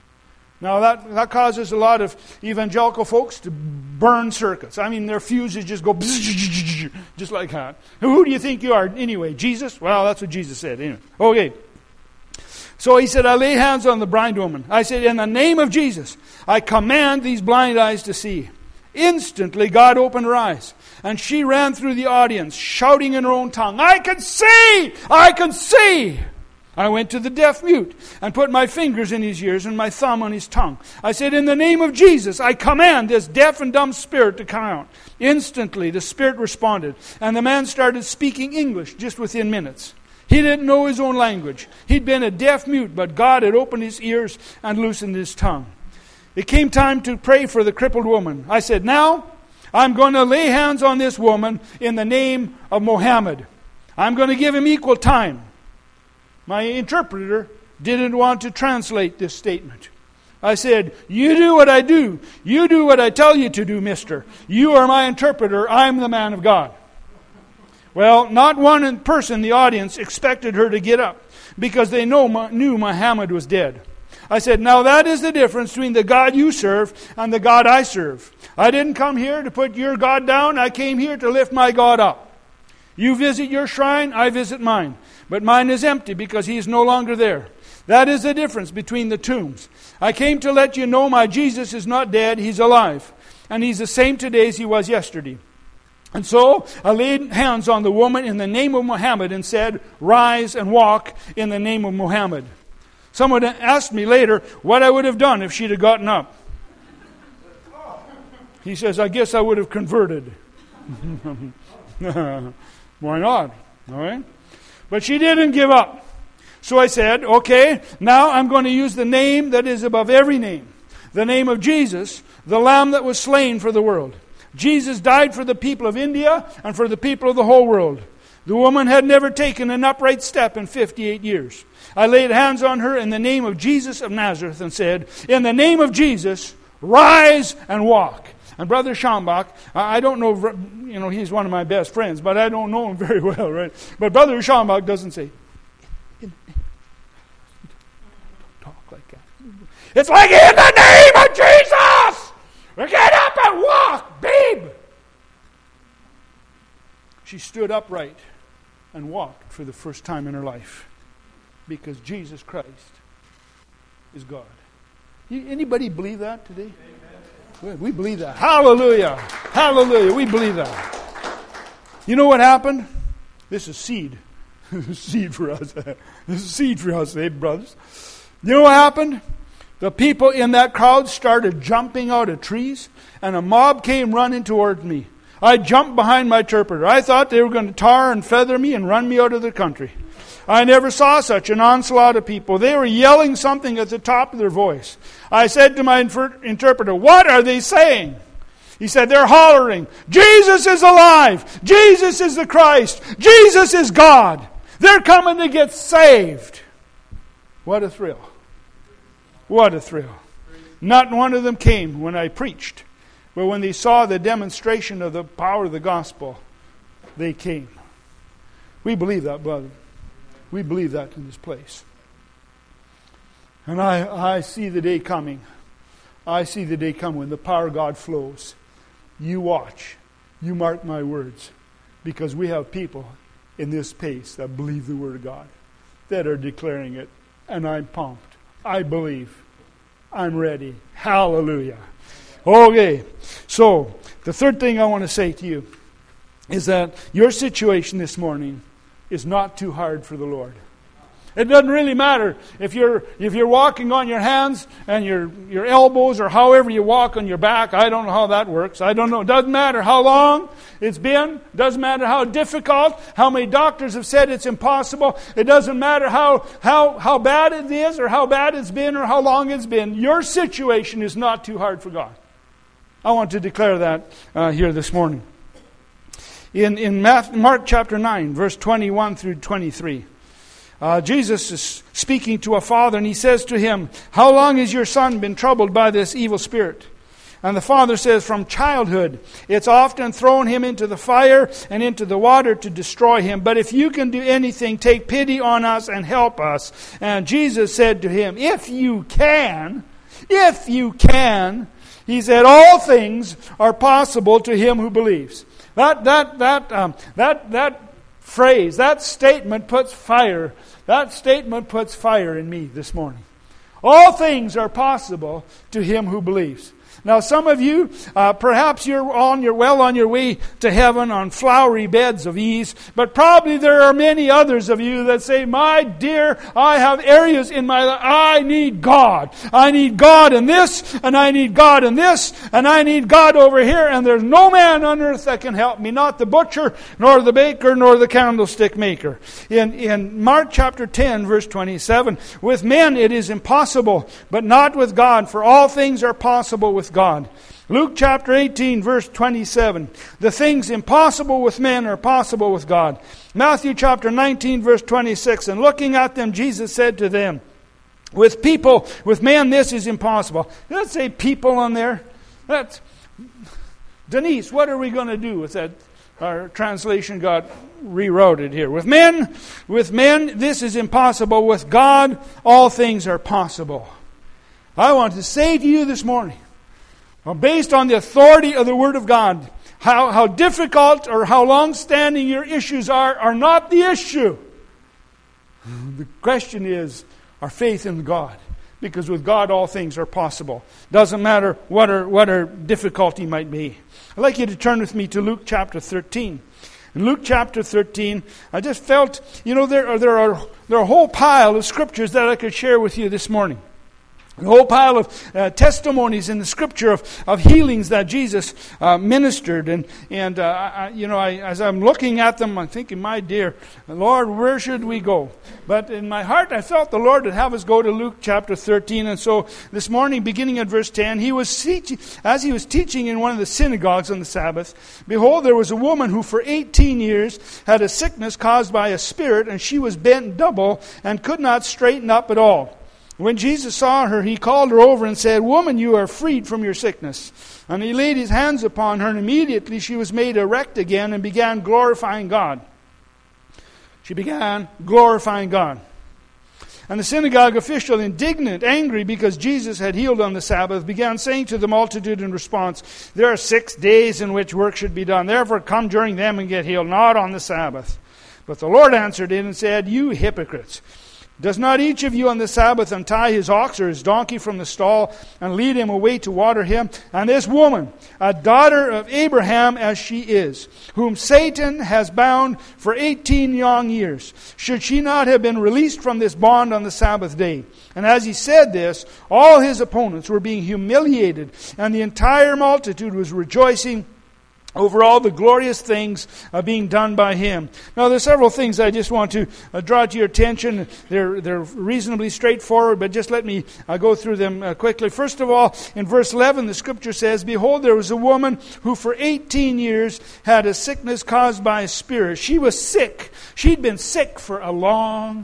Now that, that causes a lot of evangelical folks to burn circuits. I mean, their fuses just go just like that. Who do you think you are anyway? Jesus? Well, that's what Jesus said. Anyway. Okay. So He said, I lay hands on the blind woman. I said, in the name of Jesus, I command these blind eyes to see. Instantly, God opened her eyes, and she ran through the audience, shouting in her own tongue, I can see! I can see! I went to the deaf mute and put my fingers in his ears and my thumb on his tongue. I said, in the name of Jesus, I command this deaf and dumb spirit to come out. Instantly, the spirit responded, and the man started speaking English just within minutes. He didn't know his own language. He'd been a deaf mute, but God had opened his ears and loosened his tongue. It came time to pray for the crippled woman. I said, now, I'm going to lay hands on this woman in the name of Muhammad. I'm going to give him equal time. My interpreter didn't want to translate this statement. I said, you do what I do. You do what I tell you to do, mister. You are my interpreter. I'm the man of God. Well, not one person in the audience expected her to get up because they know, knew Muhammad was dead. I said, now that is the difference between the God you serve and the God I serve. I didn't come here to put your God down. I came here to lift my God up. You visit your shrine, I visit mine. But mine is empty because He is no longer there. That is the difference between the tombs. I came to let you know my Jesus is not dead, He's alive. And He's the same today as He was yesterday. And so I laid hands on the woman in the name of Muhammad and said, rise and walk in the name of Muhammad. Someone asked me later what I would have done if she'd have gotten up. He says, I guess I would have converted. Why not? All right? But she didn't give up. So I said, okay, now I'm going to use the name that is above every name. The name of Jesus, the Lamb that was slain for the world. Jesus died for the people of India and for the people of the whole world. The woman had never taken an upright step in fifty-eight years. I laid hands on her in the name of Jesus of Nazareth and said, in the name of Jesus, rise and walk. And Brother Schambach, I don't know, you know, he's one of my best friends, but I don't know him very well, right? But Brother Schambach doesn't say, talk like that. It's like, in the name of Jesus, get up and walk, babe. She stood upright and walked for the first time in her life because Jesus Christ is God. Anybody believe that today? Good. We believe that. Hallelujah. Hallelujah. We believe that. You know what happened? This is seed. This is seed for us. This is seed for us, eh, brothers? You know what happened? The people in that crowd started jumping out of trees, and a mob came running toward me. I jumped behind my interpreter. I thought they were going to tar and feather me and run me out of the country. I never saw such an onslaught of people. They were yelling something at the top of their voice. I said to my infer- interpreter, what are they saying? He said, they're hollering, Jesus is alive! Jesus is the Christ! Jesus is God! They're coming to get saved! What a thrill. What a thrill. Not one of them came when I preached. But when they saw the demonstration of the power of the gospel, they came. We believe that, brother. We believe that in this place. And I, I see the day coming. I see the day coming when the power of God flows. You watch. You mark my words. Because we have people in this place that believe the Word of God, that are declaring it. And I'm pumped. I believe. I'm ready. Hallelujah. Okay. So, the third thing I want to say to you is that your situation this morning is not too hard for the Lord. It doesn't really matter if you're if you're walking on your hands and your your elbows, or however you walk on your back. I don't know how that works. I don't know. It doesn't matter how long it's been. It doesn't matter how difficult, how many doctors have said it's impossible. It doesn't matter how how how bad it is, or how bad it's been, or how long it's been. Your situation is not too hard for God. I want to declare that uh, here this morning. In in Mark chapter nine, verse twenty-one through twenty-three, uh, Jesus is speaking to a father, and he says to him, how long has your son been troubled by this evil spirit? And the father says, from childhood. It's often thrown him into the fire and into the water to destroy him. But if you can do anything, take pity on us and help us. And Jesus said to him, if you can, if you can, he said, all things are possible to him who believes. That that that um, that that phrase, that statement puts fire. That statement puts fire in me this morning. All things are possible to him who believes. Now, some of you, uh, perhaps you're on your well on your way to heaven on flowery beds of ease, but probably there are many others of you that say, my dear, I have areas in my life, I need God. I need God in this, and I need God in this, and I need God over here, and there's no man on earth that can help me, not the butcher, nor the baker, nor the candlestick maker. In, in Mark chapter ten, verse twenty-seven, with men it is impossible, but not with God, for all things are possible with God. Luke chapter eighteen, verse twenty-seven. The things impossible with men are possible with God. Matthew chapter nineteen, verse twenty-six. And looking at them, Jesus said to them, with people, with men, this is impossible. Let's say people on there. That's Denise, what are we going to do with that? Our translation got rerouted here. With men, with men, this is impossible. With God, all things are possible. I want to say to you this morning, based on the authority of the Word of God, how, how difficult or how long-standing your issues are, are not the issue. The question is our faith in God. Because with God all things are possible. Doesn't matter what our, what our difficulty might be. I'd like you to turn with me to Luke chapter thirteen. In Luke chapter thirteen, I just felt, you know, there are, there are, there are a whole pile of scriptures that I could share with you this morning. A whole pile of uh, testimonies in the Scripture of, of healings that Jesus uh, ministered. And, and uh, I, you know, I, as I'm looking at them, I'm thinking, my dear Lord, where should we go? But in my heart, I felt the Lord would have us go to Luke chapter thirteen. And so this morning, beginning at verse ten, he was teaching, as he was teaching in one of the synagogues on the Sabbath, behold, there was a woman who for eighteen years had a sickness caused by a spirit, and she was bent double and could not straighten up at all. When Jesus saw her, he called her over and said, Woman, you are freed from your sickness. And he laid his hands upon her, and immediately she was made erect again and began glorifying God. She began glorifying God. And the synagogue official, indignant, angry because Jesus had healed on the Sabbath, began saying to the multitude in response, There are six days in which work should be done. Therefore come during them and get healed, not on the Sabbath. But the Lord answered in and said, You hypocrites! Does not each of you on the Sabbath untie his ox or his donkey from the stall and lead him away to water him? And this woman, a daughter of Abraham as she is, whom Satan has bound for eighteen long years, should she not have been released from this bond on the Sabbath day? And as he said this, all his opponents were being humiliated, and the entire multitude was rejoicing over all the glorious things uh, being done by him. Now, there's several things I just want to uh, draw to your attention. They're they're reasonably straightforward, but just let me uh, go through them uh, quickly. First of all, in verse eleven, the Scripture says, Behold, there was a woman who for eighteen years had a sickness caused by a spirit. She was sick. She'd been sick for a long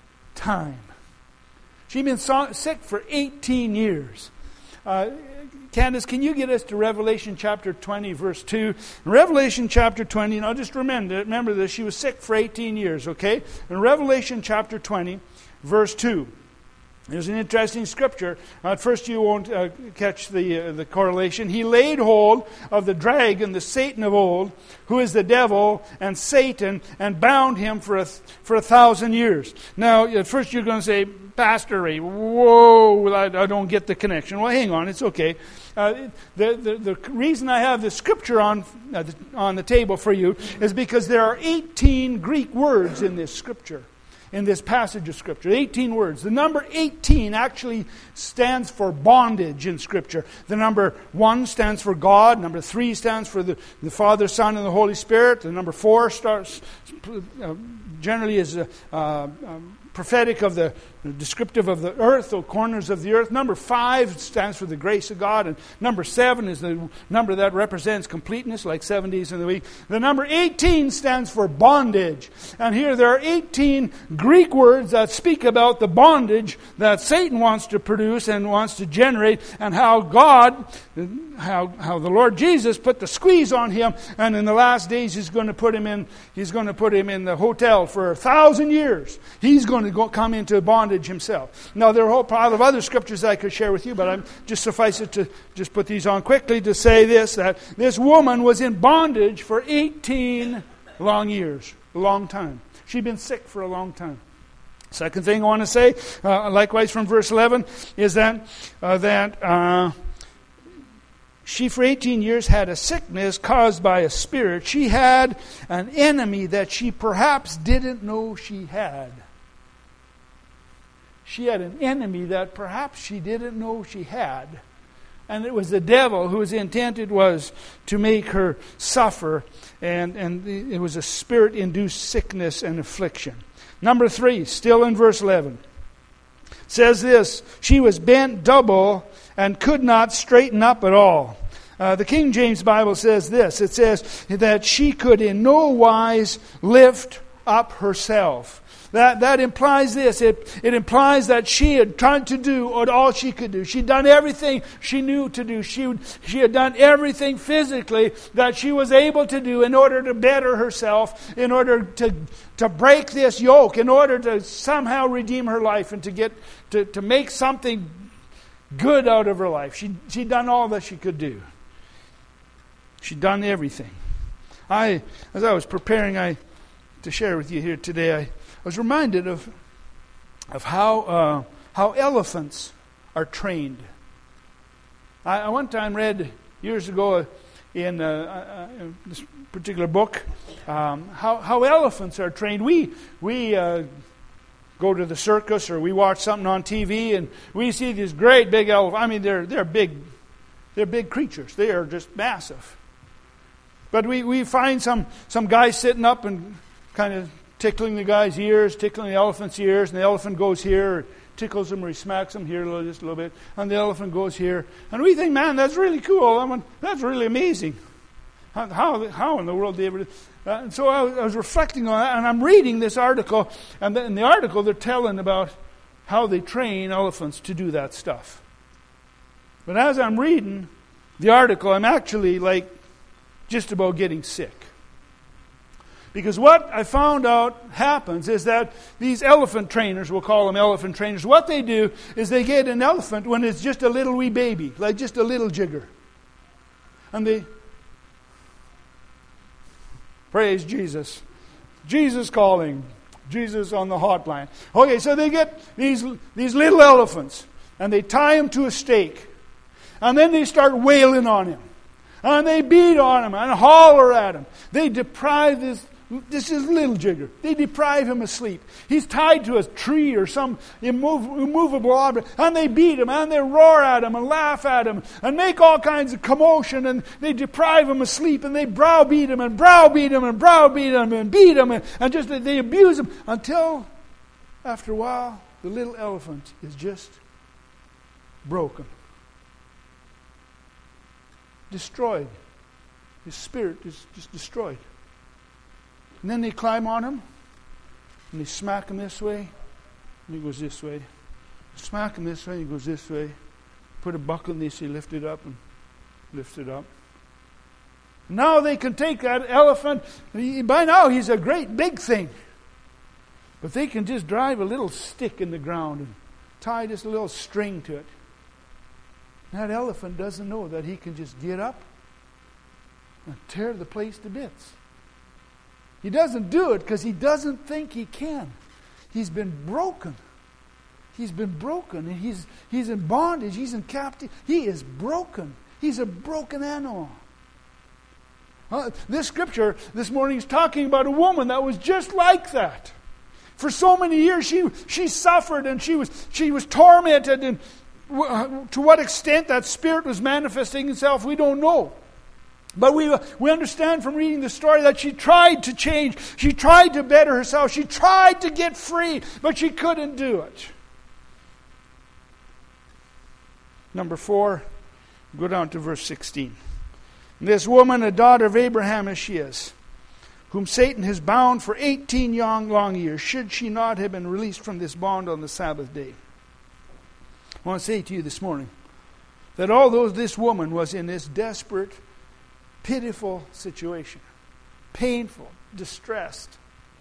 time. She'd been so- sick for eighteen years. Uh, Candace, can you get us to Revelation chapter twenty, verse two? In Revelation chapter twenty, and I'll just remember, remember this, she was sick for eighteen years, okay? In Revelation chapter twenty, verse two, there's an interesting scripture. Uh, at first you won't uh, catch the uh, the correlation. He laid hold of the dragon, the Satan of old, who is the devil and Satan, and bound him for a, for a thousand years. Now, at first you're going to say, Pastor Ray, whoa, I, I don't get the connection. Well, hang on, it's okay. Uh, the, the the reason I have the scripture on uh, the, on the table for you is because there are eighteen Greek words in this scripture, in this passage of scripture. eighteen words. The number eighteen actually stands for bondage in scripture. The number one stands for God. Number three stands for the, the Father, Son, and the Holy Spirit. The number four starts uh, generally is a uh, um, prophetic of the, descriptive of the earth, or corners of the earth. Number five stands for the grace of God. And number seven is the number that represents completeness, like seven days in the week. The number eighteen stands for bondage. And here there are eighteen Greek words that speak about the bondage that Satan wants to produce and wants to generate, and how God, how, how the Lord Jesus put the squeeze on him, and in the last days he's going to put him in, he's going to put him in the hotel for a thousand years. He's going to go, come into bondage himself. Now, there are a whole pile of other scriptures I could share with you, but I'm just suffice it to just put these on quickly to say this, that this woman was in bondage for eighteen long years, a long time. She'd been sick for a long time. Second thing I want to say, uh, likewise from verse eleven, is that uh, that uh, she for eighteen years had a sickness caused by a spirit. She had an enemy that she perhaps didn't know she had. She had an enemy that perhaps she didn't know she had. And it was the devil whose intent it was to make her suffer. And, and it was a spirit-induced sickness and affliction. Number three, still in verse eleven, says this: she was bent double and could not straighten up at all. Uh, the King James Bible says this. It says that she could in no wise lift up herself. That that implies this. It, it implies that she had tried to do all she could do. She'd done everything she knew to do. She, she had done everything physically that she was able to do in order to better herself, in order to, to break this yoke, in order to somehow redeem her life and to get to, to make something good out of her life. She, she'd done all that she could do. She'd done everything. I, as I was preparing I to share with you here today, I I was reminded of of how uh, how elephants are trained. I, I one time read years ago in, uh, uh, in this particular book um, how how elephants are trained. We we uh, go to the circus or we watch something on T V and we see these great big elephants. I mean, they're they're big, they're big creatures. They are just massive. But we, we find some, some guy sitting up and kind of tickling the guy's ears, tickling the elephant's ears, and the elephant goes here, or tickles him, or he smacks him here a little, just a little bit, and the elephant goes here. And we think, man, that's really cool. I mean, that's really amazing. How, how, how in the world they ever did? Uh, and so I was, I was reflecting on that, and I'm reading this article, and in the article they're telling about how they train elephants to do that stuff. But as I'm reading the article, I'm actually like just about getting sick. Because what I found out happens is that these elephant trainers, we'll call them elephant trainers, what they do is they get an elephant when it's just a little wee baby, like just a little jigger. And they... Praise Jesus. Jesus calling. Jesus on the hotline. Okay, so they get these, these little elephants and they tie him to a stake. And then they start wailing on him. And they beat on him and holler at him. They deprive this, this is little jigger. They deprive him of sleep. He's tied to a tree or some immov- immovable object. And they beat him and they roar at him and laugh at him and make all kinds of commotion. And they deprive him of sleep and they browbeat him and browbeat him and browbeat him and beat him. And, and just they abuse him until after a while the little elephant is just broken. Destroyed. His spirit is just destroyed. And then they climb on him, and they smack him this way, and he goes this way. Smack him this way, and he goes this way. Put a buckle and they say, lift it up, and lift it up. Now they can take that elephant. By now he's a great big thing. But they can just drive a little stick in the ground and tie just a little string to it. That elephant doesn't know that he can just get up and tear the place to bits. He doesn't do it because he doesn't think he can. He's been broken. He's been broken. And he's, he's in bondage. He's in captivity. He is broken. He's a broken animal. Uh, this scripture this morning is talking about a woman that was just like that. For so many years she she suffered and she was she was tormented, and w- to what extent that spirit was manifesting itself, we don't know. But we we understand from reading the story that she tried to change. She tried to better herself. She tried to get free, but she couldn't do it. Number four, go down to verse sixteen. This woman, a daughter of Abraham as she is, whom Satan has bound for eighteen long, long years, should she not have been released from this bond on the Sabbath day? I want to say to you this morning that although this woman was in this desperate, pitiful situation, painful, distressed,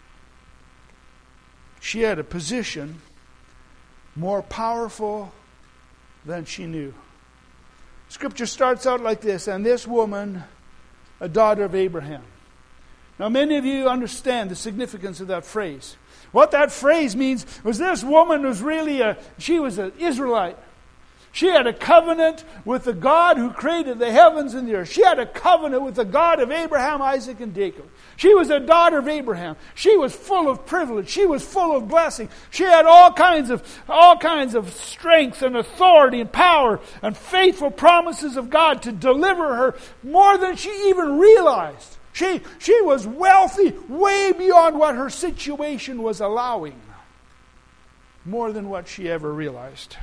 she had a position more powerful than she knew. Scripture starts out like this, and this woman, a daughter of Abraham. Now, many of you understand the significance of that phrase. What that phrase means was this woman was really a, she was an Israelite. She had a covenant with the God who created the heavens and the earth. She had a covenant with the God of Abraham, Isaac, and Jacob. She was a daughter of Abraham. She was full of privilege. She was full of blessing. She had all kinds of all kinds of strength and authority and power and faithful promises of God to deliver her more than she even realized. She, she was wealthy way beyond what her situation was allowing. More than what she ever realized.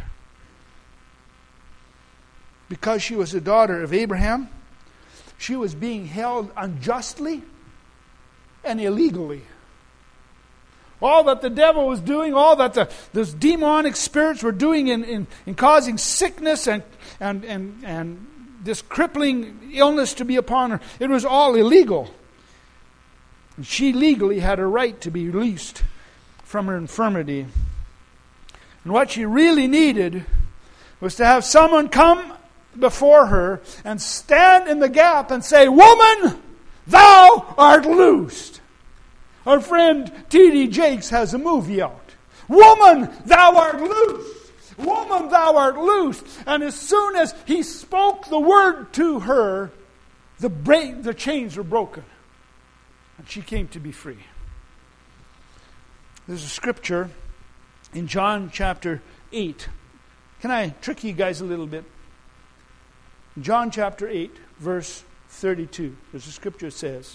Because she was a daughter of Abraham, she was being held unjustly and illegally. All that the devil was doing, all that the those demonic spirits were doing in, in, in causing sickness and, and, and, and this crippling illness to be upon her, it was all illegal. And she legally had a right to be released from her infirmity. And what she really needed was to have someone come before her and stand in the gap and say, "Woman, thou art loosed." Our friend T D Jakes has a movie out. "Woman, thou art loosed. Woman, thou art loosed." And as soon as he spoke the word to her, the brain, the chains were broken. And she came to be free. There's a scripture in John chapter eight. Can I trick you guys a little bit? John chapter eight, verse thirty-two. There's a scripture that says,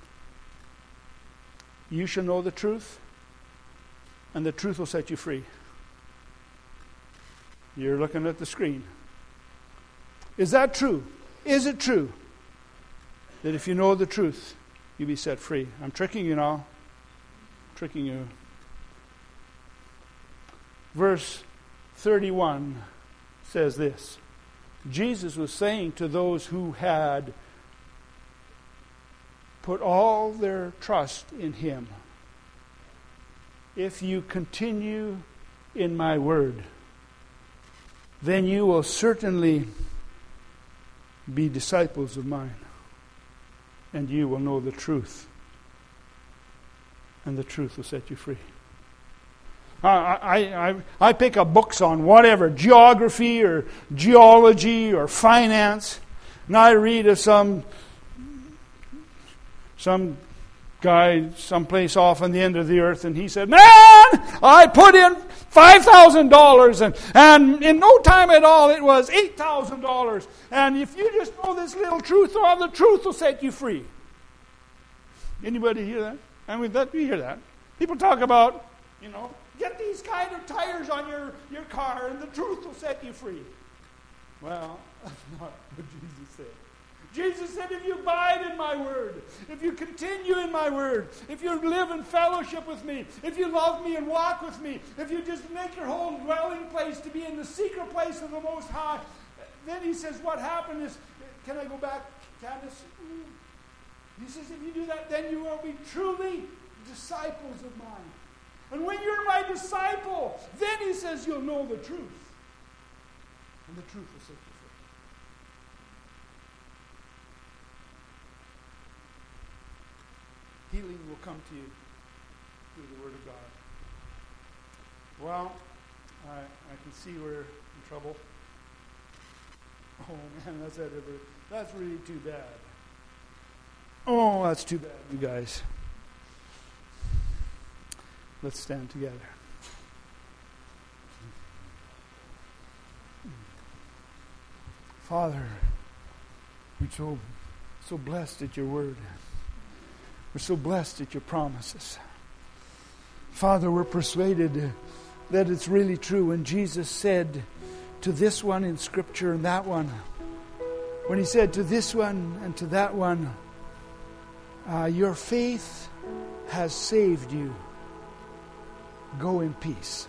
"You shall know the truth, and the truth will set you free." You're looking at the screen. Is that true? Is it true that if you know the truth, you'll be set free? I'm tricking you now. I'm tricking you. Verse thirty-one says this. Jesus was saying to those who had put all their trust in Him, "If you continue in my word, then you will certainly be disciples of mine, and you will know the truth, and the truth will set you free." I, I, I, I pick up books on whatever, geography or geology or finance, and I read of some some guy someplace off on the end of the earth, and he said, "Man, I put in five thousand dollars, and, and in no time at all it was eight thousand dollars. And if you just know this little truth, all the truth will set you free." Anybody hear that? I mean, that, you hear that. People talk about, you know, get these kind of tires on your, your car and the truth will set you free. Well, that's not what Jesus said. Jesus said, if you abide in my word, if you continue in my word, if you live in fellowship with me, if you love me and walk with me, if you just make your whole dwelling place to be in the secret place of the Most High, then he says what happened is, can I go back, Candace? He says, if you do that, then you will be truly disciples of mine. And when you're my disciple, then he says you'll know the truth. And the truth will set you free. Healing will come to you through the Word of God. Well, I, I can see we're in trouble. Oh man, that's that ever, that's really too bad. Oh, that's too bad, you guys. Let's stand together. Father, we're so so blessed at your word. We're so blessed at your promises. Father, we're persuaded that it's really true when Jesus said to this one in Scripture and that one, when he said to this one and to that one, uh, your faith has saved you. Go in peace.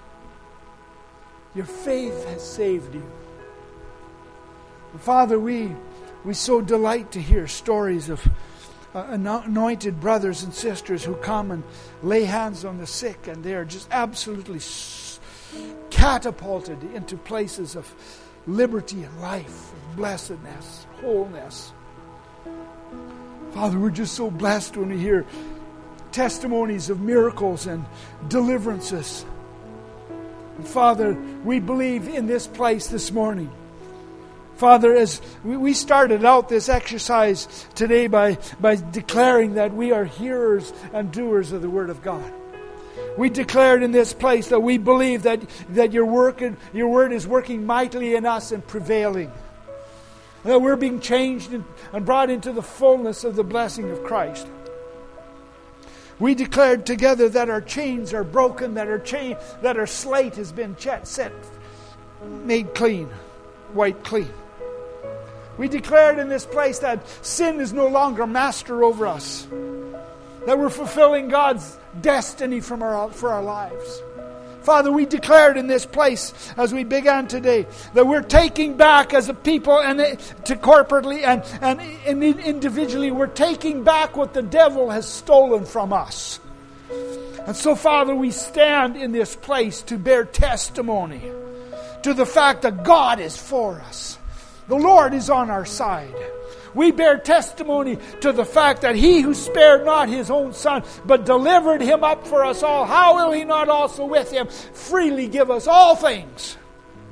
Your faith has saved you. And Father, we we so delight to hear stories of uh, anointed brothers and sisters who come and lay hands on the sick, and they are just absolutely s- catapulted into places of liberty and life, and blessedness, wholeness. Father, we're just so blessed when we hear testimonies of miracles and deliverances. And Father, we believe in this place this morning. Father, as we started out this exercise today by, by declaring that we are hearers and doers of the Word of God. We declared in this place that we believe that, that your work and your Word is working mightily in us and prevailing. That we're being changed and brought into the fullness of the blessing of Christ. We declared together that our chains are broken, that our chain, that our slate has been set, made clean, white clean. We declared in this place that sin is no longer master over us, that we're fulfilling God's destiny from our, for our lives. Father, we declared in this place as we began today that we're taking back as a people and to corporately and, and, and individually, we're taking back what the devil has stolen from us. And so, Father, we stand in this place to bear testimony to the fact that God is for us. The Lord is on our side. We bear testimony to the fact that He who spared not His own Son, but delivered Him up for us all, how will He not also with Him freely give us all things?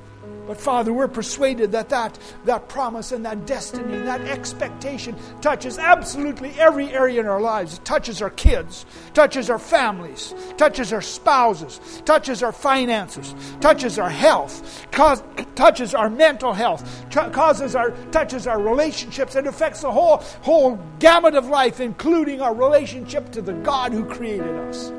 But Father, we're persuaded that that, that promise and that destiny and that expectation touches absolutely every area in our lives. It touches our kids, touches our families, touches our spouses, touches our finances, touches our health, cause, touches our mental health, t- causes our, touches our relationships. It affects the whole, whole gamut of life, including our relationship to the God who created us.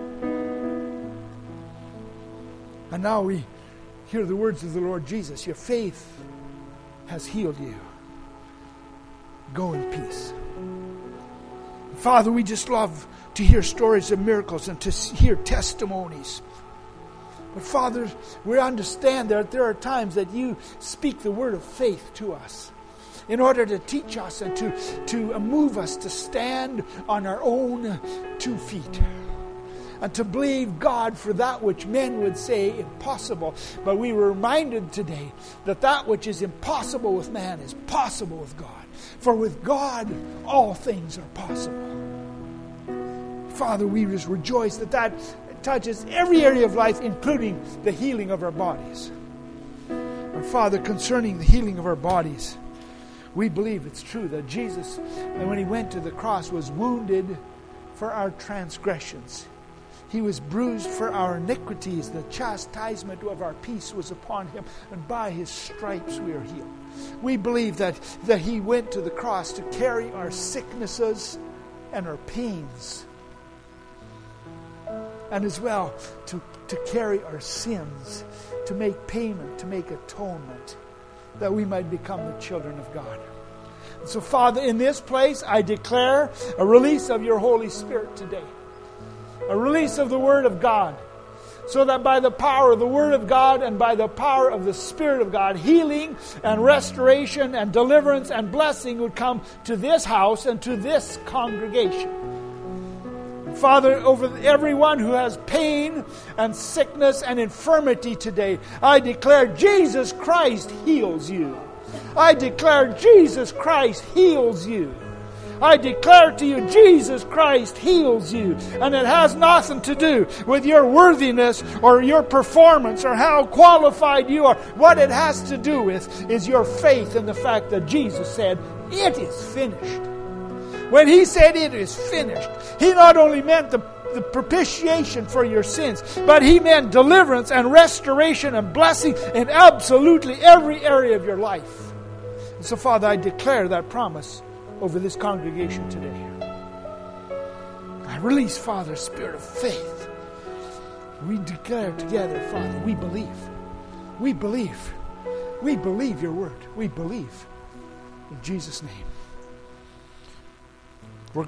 And now we hear the words of the Lord Jesus. Your faith has healed you. Go in peace. Father, we just love to hear stories of miracles and to hear testimonies. But Father, we understand that there are times that you speak the word of faith to us in order to teach us and to, to move us to stand on our own two feet. And to believe God for that which men would say impossible. But we were reminded today that that which is impossible with man is possible with God. For with God, all things are possible. Father, we just rejoice that that touches every area of life, including the healing of our bodies. And Father, concerning the healing of our bodies, we believe it's true that Jesus, when he went to the cross, was wounded for our transgressions. He was bruised for our iniquities. The chastisement of our peace was upon him, and by his stripes we are healed. We believe that, that he went to the cross to carry our sicknesses and our pains, and as well to, to carry our sins, to make payment, to make atonement, that we might become the children of God. And so, Father, in this place, I declare a release of your Holy Spirit today. A release of the Word of God, so that by the power of the Word of God and by the power of the Spirit of God, healing and restoration and deliverance and blessing would come to this house and to this congregation. And Father, over everyone who has pain and sickness and infirmity today, I declare Jesus Christ heals you. I declare Jesus Christ heals you. I declare to you, Jesus Christ heals you. And it has nothing to do with your worthiness or your performance or how qualified you are. What it has to do with is your faith in the fact that Jesus said, it is finished. When he said it is finished, he not only meant the the propitiation for your sins, but he meant deliverance and restoration and blessing in absolutely every area of your life. And so, Father, I declare that promise over this congregation today. I release, Father, a spirit of faith. We declare together, Father, we believe. We believe. We believe your word. We believe. In Jesus' name.